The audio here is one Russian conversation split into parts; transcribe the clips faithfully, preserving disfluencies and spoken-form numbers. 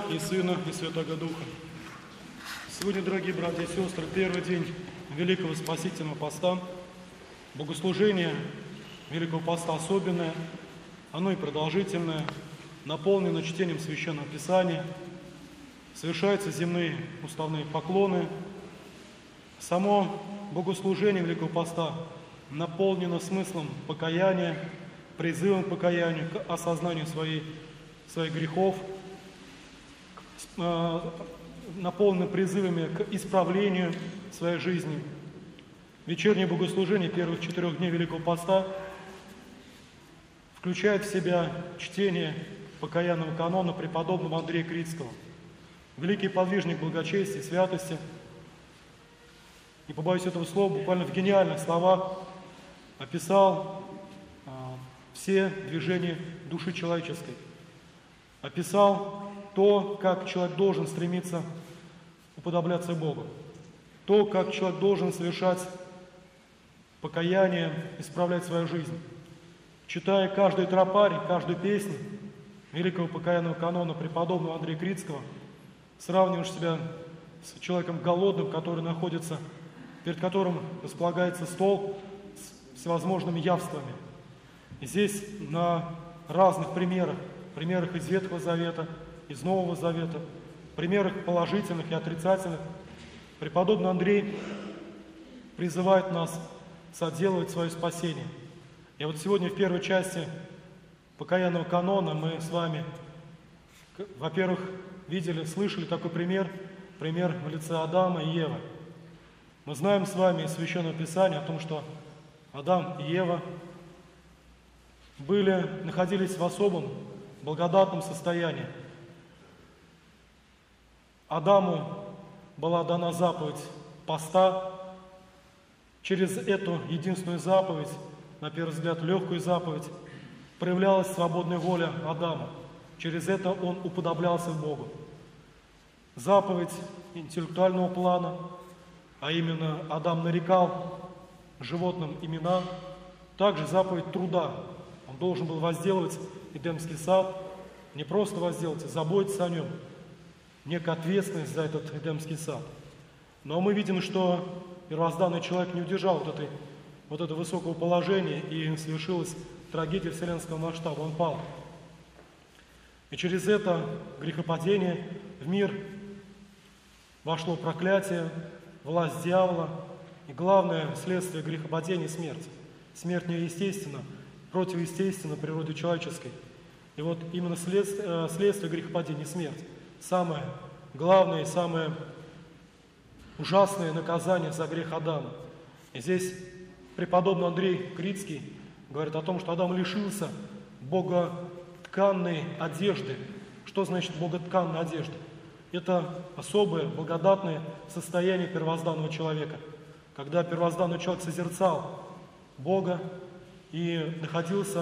и Сына, и Святого Духа. Сегодня, дорогие братья и сестры, первый день Великого Спасительного Поста. Богослужение Великого Поста особенное, оно и продолжительное, наполнено чтением Священного Писания, совершаются земные уставные поклоны. Само богослужение Великого Поста наполнено смыслом покаяния, призывом к покаянию, к осознанию своей, своих грехов, наполнено призывами к исправлению своей жизни. Вечернее богослужение первых четырех дней Великого Поста включает в себя чтение покаянного канона преподобного Андрея Критского. Великий подвижник благочестия, святости. Не побоюсь этого слова, буквально в гениальных словах описал а, все движения души человеческой. Описал то, как человек должен стремиться уподобляться Богу. То, как человек должен совершать покаяние, исправлять свою жизнь. Читая каждый тропарь, каждую песню великого покаянного канона преподобного Андрея Критского, сравниваешь себя с человеком голодным, который находится, перед которым располагается стол с всевозможными явствами. И здесь на разных примерах, примерах из Ветхого Завета, из Нового Завета, примерах положительных и отрицательных, преподобный Андрей призывает нас соделывать свое спасение. И вот сегодня в первой части покаянного канона мы с вами, во-первых, видели, слышали такой пример, пример в лице Адама и Евы. Мы знаем с вами из Священного Писания о том, что Адам и Ева были, находились в особом благодатном состоянии. Адаму была дана заповедь поста. Через эту единственную заповедь, на первый взгляд легкую заповедь, проявлялась свободная воля Адама. Через это он уподоблялся Богу. Заповедь интеллектуального плана, а именно Адам нарекал животным имена, также заповедь труда. Он должен был возделывать Эдемский сад, не просто возделывать, а заботиться о нем. Некая ответственность за этот Эдемский сад. Но мы видим, что первозданный человек не удержал вот, этой, вот этого высокого положения, и совершилась трагедия вселенского масштаба, он пал. И через это грехопадение в мир вошло проклятие, власть дьявола, и главное следствие грехопадения – смерть. Смерть неестественна, противоестественна природе человеческой. И вот именно следствие, следствие грехопадения – смерть. Самое главное и самое ужасное наказание за грех Адама. И здесь преподобный Андрей Критский говорит о том, что Адам лишился богодтканной одежды. Что значит богодтканная одежда? Это особое, благодатное состояние первозданного человека, когда первозданный человек созерцал Бога и находился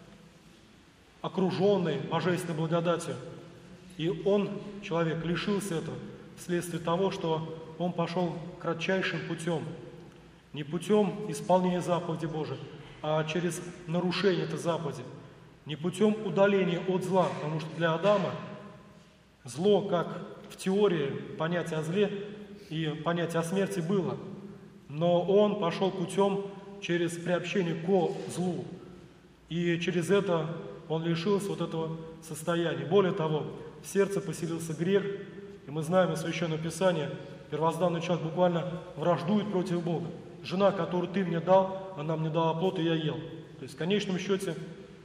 окруженный божественной благодатью. И он, человек, лишился этого вследствие того, что он пошел кратчайшим путем. Не путем исполнения заповеди Божией, а через нарушение этой заповеди. Не путем удаления от зла, потому что для Адама зло, как в теории понятие о зле и понятие о смерти было. Но он пошел путем через приобщение ко злу. И через это он лишился вот этого состояния. Более того, в сердце поселился грех, и мы знаем из Священного Писания, первозданный человек буквально враждует против Бога. Жена, которую ты мне дал, она мне дала плод, и я ел. То есть в конечном счете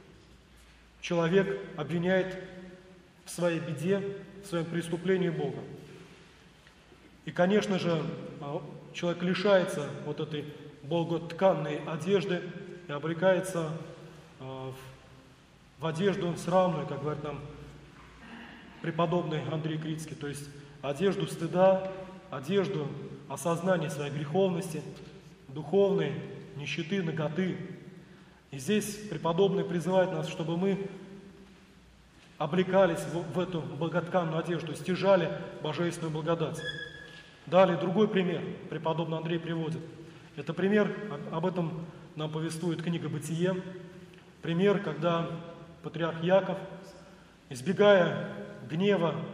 человек обвиняет в своей беде, в своем преступлении Бога. И, конечно же, человек лишается вот этой богодтканной одежды и обрекается в одежду срамную, как говорит нам преподобный Андрей Критский, то есть одежду стыда, одежду осознания своей греховности, духовной нищеты, наготы. И здесь преподобный призывает нас, чтобы мы облекались в, в эту богодтканную одежду, стяжали божественную благодать. Далее другой пример преподобный Андрей приводит. Это пример, об этом нам повествует книга «Бытие». Пример, когда патриарх Яков, избегая гнева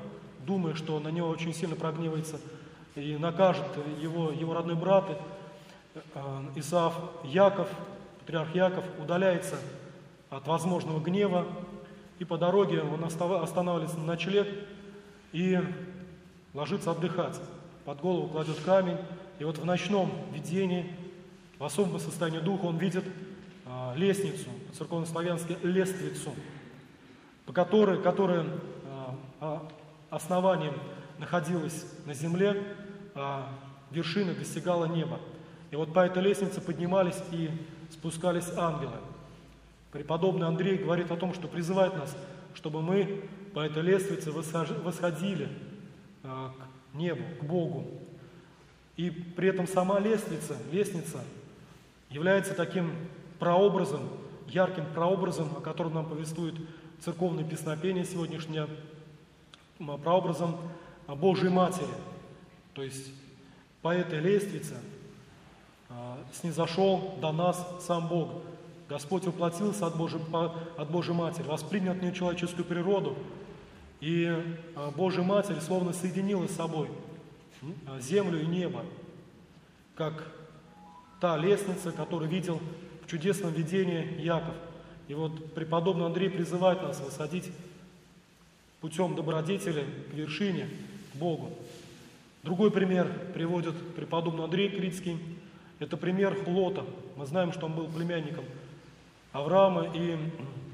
думая, что на него очень сильно прогневается и накажет его, его родной брат Исав, Яков, патриарх Яков, удаляется от возможного гнева, и по дороге он останавливается на ночлег и ложится отдыхать. Под голову кладет камень, и вот в ночном видении, в особом состоянии духа, он видит а, лестницу, церковнославянски лествицу, по которой, которая а, основанием находилась на земле, а вершина достигала неба. И вот по этой лестнице поднимались и спускались ангелы. Преподобный Андрей говорит о том, что призывает нас, чтобы мы по этой лестнице восходили а, к небу, к Богу. И при этом сама лестница, лестница является таким прообразом, ярким прообразом, о котором нам повествует церковное песнопение сегодняшнее, прообразом Божьей Матери. То есть по этой лестнице а, снизошел до нас сам Бог. Господь воплотился от Божьей, от Божьей Матери, воспринял от нее человеческую природу, и а, Божья Матерь словно соединила с собой землю и небо, как та лестница, которую видел в чудесном видении Яков. И вот преподобный Андрей призывает нас восходить путем добродетели к вершине, к Богу. Другой пример приводит преподобный Андрей Критский. Это пример Лота. Мы знаем, что он был племянником Авраама, и э,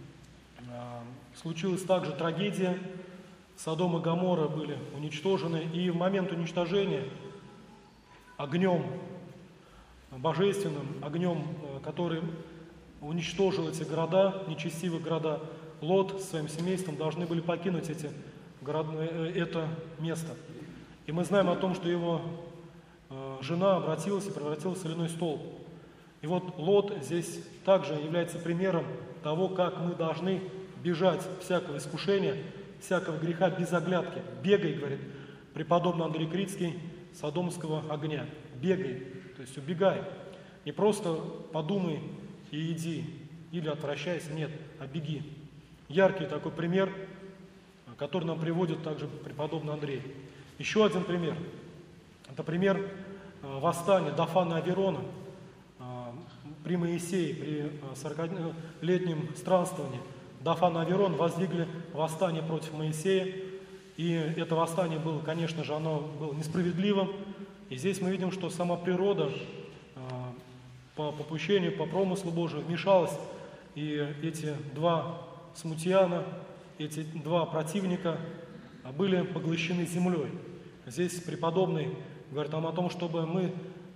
случилась также трагедия. Содом и Гоморра были уничтожены, и в момент уничтожения огнем божественным, огнем, который уничтожил эти города, нечестивые города, Лот с своим семейством должны были покинуть эти города, это место. И мы знаем о том, что его жена обратилась и превратилась в соляной столб. И вот Лот здесь также является примером того, как мы должны бежать всякого искушения, всякого греха без оглядки. Бегай, говорит преподобный Андрей Критский, содомского огня. Бегай, то есть убегай. Не просто подумай и иди, или отвращайся, нет, а беги. Яркий такой пример, который нам приводит также преподобный Андрей. Еще один пример. Это пример восстания Дафана и Аверона при Моисее, при сорокалетнем странствовании. Дафан и Аверон воздвигли восстание против Моисея, и это восстание было, конечно же, оно было несправедливым. И здесь мы видим, что сама природа по попущению, по промыслу Божию вмешалась, и эти два смутьяна, эти два противника были поглощены землей. Здесь преподобный говорит нам о том, чтобы мы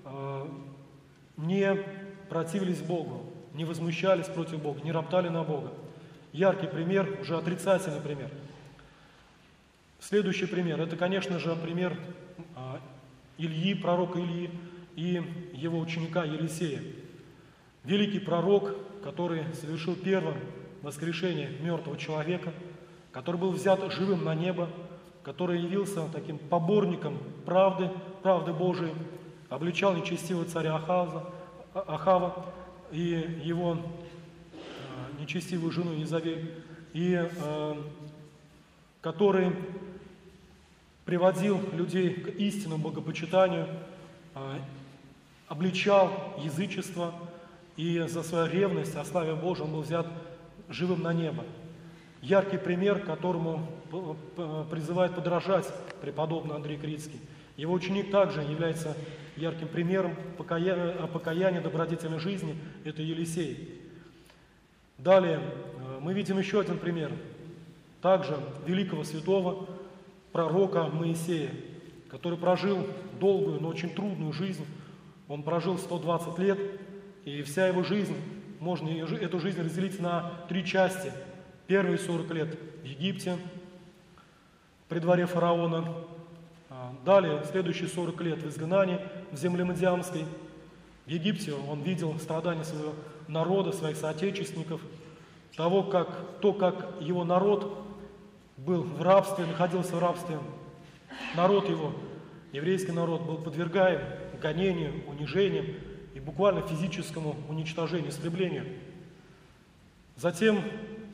не противились Богу, не возмущались против Бога, не роптали на Бога. Яркий пример, уже отрицательный пример. Следующий пример, это, конечно же, пример Ильи, пророка Ильи и его ученика Елисея. Великий пророк, который совершил первым воскрешение мертвого человека, который был взят живым на небо, который явился таким поборником правды, правды Божией, обличал нечестивого царя Ахава, Ахава и его нечестивую жену Изавель, и э, который приводил людей к истинному богопочитанию, э, обличал язычество, и за свою ревность о славе Божьей он был взят живым на небо. Яркий пример, которому призывает подражать преподобный Андрей Критский. Его ученик также является ярким примером покаяния, покаяния добродетельной жизни, это Елисей. Далее мы видим еще один пример, также великого святого пророка Моисея, который прожил долгую, но очень трудную жизнь. Он прожил сто двадцать лет, и вся его жизнь, можно эту жизнь разделить на три части. Первые сорок лет в Египте, при дворе фараона. Далее, следующие сорок лет в изгнании в земле Мадиамской. В Египте он видел страдания своего народа, своих соотечественников, того, как, то, как его народ был в рабстве, находился в рабстве. Народ его, еврейский народ, был подвергаем гонению, унижению и буквально физическому уничтожению, истреблению. Затем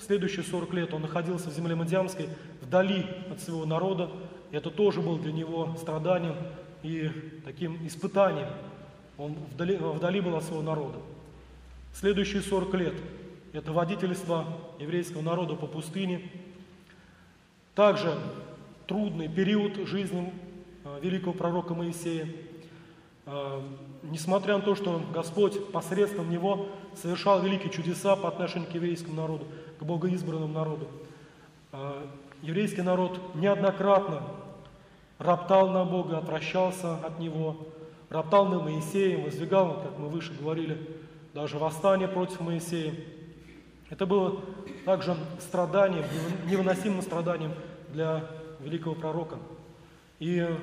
следующие сорок лет он находился в земле Мадьямской, вдали от своего народа. Это тоже было для него страданием и таким испытанием. Он вдали, вдали был от своего народа. Следующие сорок лет – это водительство еврейского народа по пустыне. Также трудный период жизни великого пророка Моисея. Несмотря на то, что Господь посредством него совершал великие чудеса по отношению к еврейскому народу, к богоизбранному народу, еврейский народ неоднократно роптал на Бога, отвращался от Него, роптал на Моисея, воздвигал, как мы выше говорили, даже восстание против Моисея. Это было также страданием, невыносимым страданием для великого пророка. И э,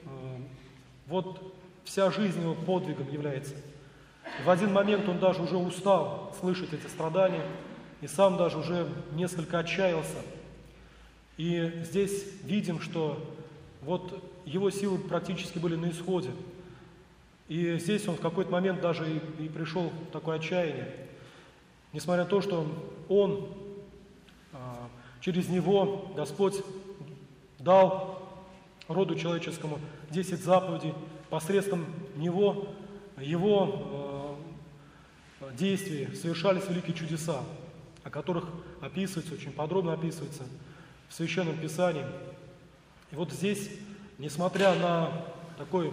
вот вся жизнь его подвигом является. В один момент он даже уже устал слышать эти страдания и сам даже уже несколько отчаялся. И здесь видим, что вот его силы практически были на исходе. И здесь он в какой-то момент даже и, и пришел в такое отчаяние. Несмотря на то, что он, а, через него Господь дал роду человеческому десять заповедей, посредством него, его э, действий совершались великие чудеса, о которых описывается, очень подробно описывается в Священном Писании. И вот здесь, несмотря на такой,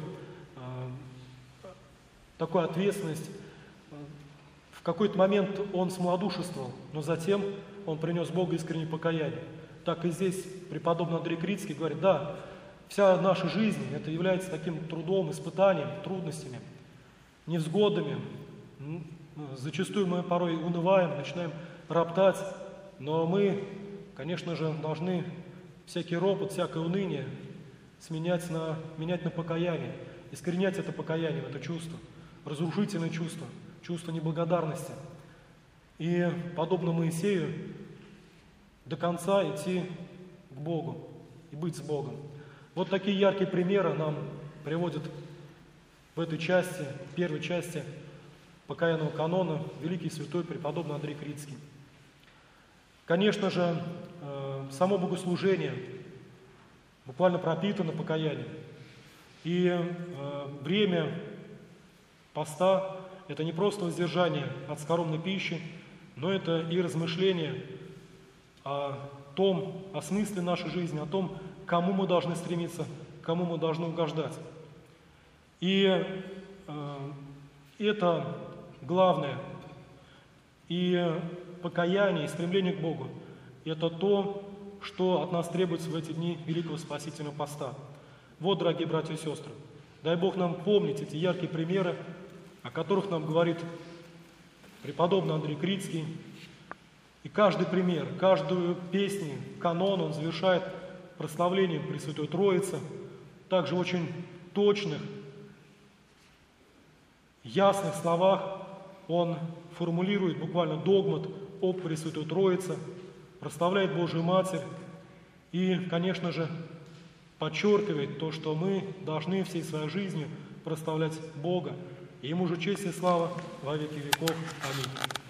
э, такую ответственность, э, в какой-то момент он смолодушествовал, но затем он принес Богу искреннее покаяние. Так и здесь преподобный Андрей Критский говорит: да, вся наша жизнь – это является таким трудом, испытанием, трудностями, невзгодами. Зачастую мы порой унываем, начинаем роптать, но мы, конечно же, должны всякий ропот, всякое уныние сменять на, менять на покаяние, искоренять это покаяние, это чувство, разрушительное чувство, чувство неблагодарности. И, подобно Моисею, до конца идти к Богу и быть с Богом. Вот такие яркие примеры нам приводят в этой части, первой части покаянного канона великий святой преподобный Андрей Критский. Конечно же, само богослужение буквально пропитано покаянием. И время поста – это не просто воздержание от скоромной пищи, но это и размышление о том, о смысле нашей жизни, о том, кому мы должны стремиться, кому мы должны угождать. И э, это главное. И покаяние, и стремление к Богу – это то, что от нас требуется в эти дни Великого Спасительного Поста. Вот, дорогие братья и сестры, дай Бог нам помнить эти яркие примеры, о которых нам говорит преподобный Андрей Критский. И каждый пример, каждую песню, канон он завершает прославлением Пресвятой Троицы, также в очень точных, ясных словах он формулирует буквально догмат об Пресвятой Троице, прославляет Божию Матерь и, конечно же, подчеркивает то, что мы должны всей своей жизнью прославлять Бога. И Ему же честь и слава во веки веков. Аминь.